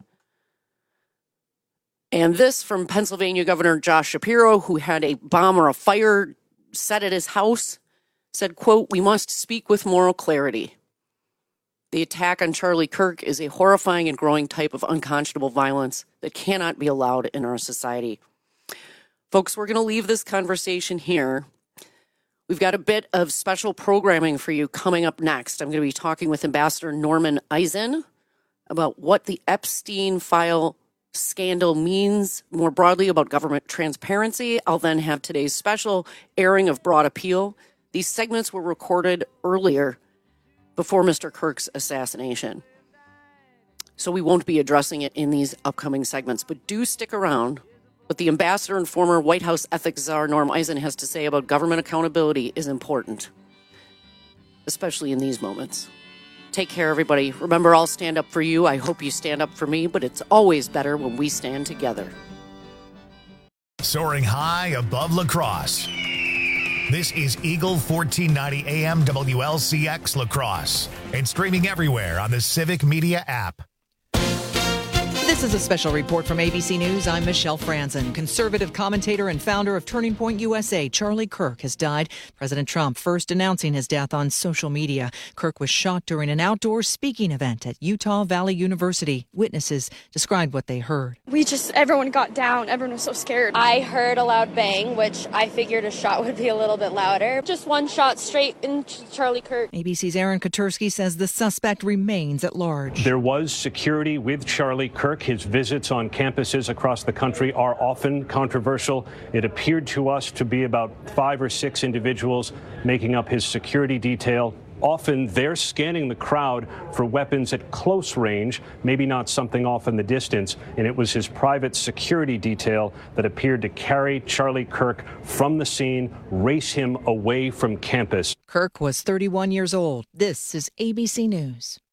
And this from Pennsylvania Governor Josh Shapiro, who had a bomb or a fire set at his house, said, quote, "We must speak with moral clarity. The attack on Charlie Kirk is a horrifying and growing type of unconscionable violence that cannot be allowed in our society." Folks, we're going to leave this conversation here. We've got a bit of special programming for you coming up next. I'm going to be talking with Ambassador Norman Eisen about what the Epstein file scandal means more broadly about government transparency. I'll then have today's special airing of Broad Appeal. These segments were recorded earlier before Mister Kirk's assassination. so we won't be addressing it in these upcoming segments. But do stick around. What the ambassador and former White House ethics czar Norm Eisen has to say about government accountability is important, especially in these moments. Take care, everybody. Remember, I'll stand up for you. I hope you stand up for me, but it's always better when we stand together. Soaring high above La Crosse. This is Eagle fourteen ninety A M W L C X La Crosse and streaming everywhere on the Civic Media app. This is a special report from A B C News. I'm Michelle Franzen. Conservative commentator and founder of Turning Point U S A, Charlie Kirk, has died. President Trump first announcing his death on social media. Kirk was shot during an outdoor speaking event at Utah Valley University. Witnesses described what they heard. We just, everyone got down. Everyone was so scared. I heard a loud bang, which I figured a shot would be a little bit louder. Just one shot straight into Charlie Kirk. A B C's Aaron Katersky says the suspect remains at large. There was security with Charlie Kirk. His visits on campuses across the country are often controversial. It appeared to us to be about five or six individuals making up his security detail. Often they're scanning the crowd for weapons at close range, maybe not something off in the distance. And it was his private security detail that appeared to carry Charlie Kirk from the scene, race him away from campus. Kirk was thirty-one years old. This is A B C News.